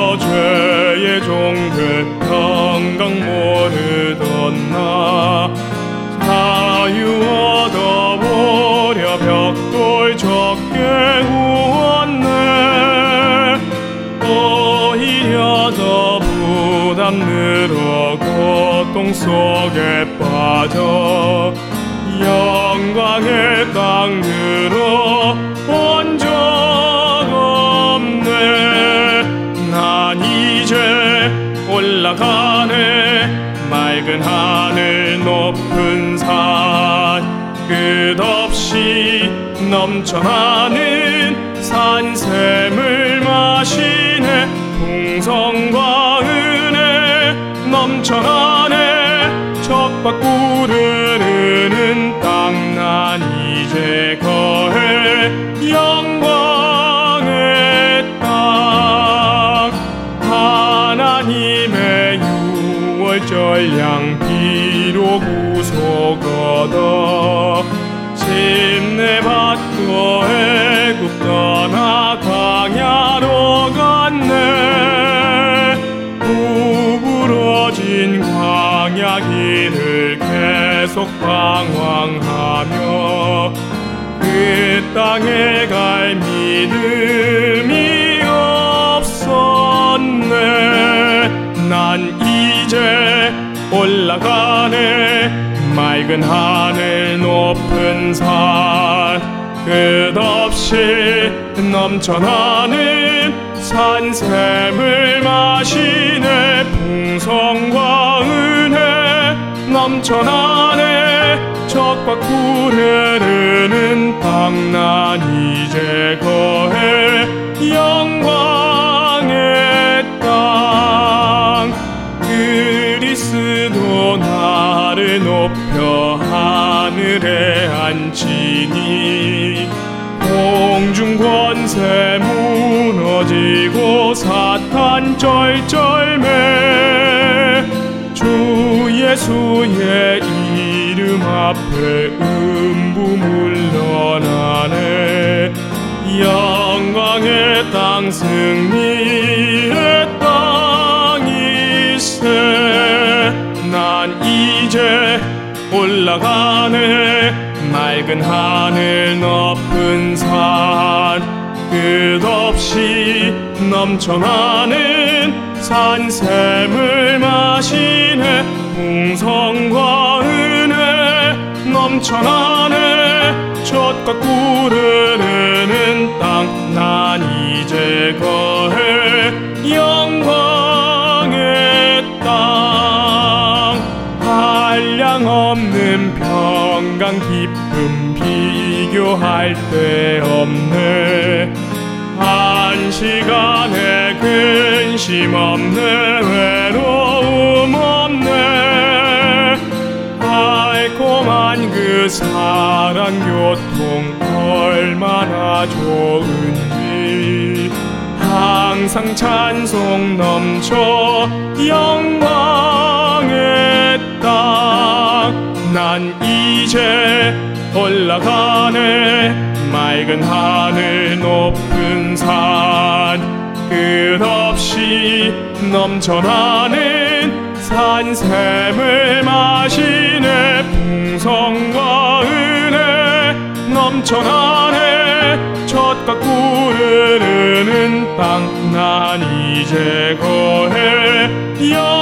죄의 종들 평강 모르던 나 자유 얻어보려 벽돌 적게 구웠네. 오히려 더 부담 늘어 고통 속에 빠져 영광의 땅 들어 온 적 없네. 난 이제 올라가네. 맑은 하늘 높은 산 끝없이 넘쳐나는 산샘을 마시네. 풍성과 은혜 넘쳐나네. 척박구를 흐르는 땅 난 이제 거해 영광의 땅. 하나님의 유월절 양피로 구속 얻어 침례 받고 애굽 떠나 광야로 갔네. 구부러진 광야 길을 계속 방황하며 그 땅에 갈 믿음이 없었네. 난 이제 올라가네. 맑은 하늘 높은 산 끝없이 넘쳐나는 산샘을 마시네. 풍성과 은혜 넘쳐나네. 척박구 흐르는 땅 난 이제 거해 영광의 땅. 그리스도 나를 높여 하늘에 앉히니 공중 권세 무너지고 사탄 쩔쩔매. 주 예수의 이름 앞에 음부 물러나네. 영광의 땅 승리의 땅이세. 난 이제 올라가네. 맑은 하늘 높은 산 끝없이 넘쳐나는 산샘을 마시네. 풍성과 은혜 넘쳐나네. 젖과 꿀을 흐르는 땅 난 이제 거해 영광의 땅. 한량 없는 평강 기쁨 비교할 데 없네. 한 시간에 근심 없네. 외로움 없네. 달콤한 그 사랑 교통 얼마나 좋은지 항상 찬송 넘쳐 영광의 땅. 난 이제 올라가네. 맑은 하늘 높은 산 끝없이 넘쳐나는 산샘을 마시네. 풍성과 은혜 넘쳐나네. 젖과 꿀을 흐르는 땅 난 이제 거해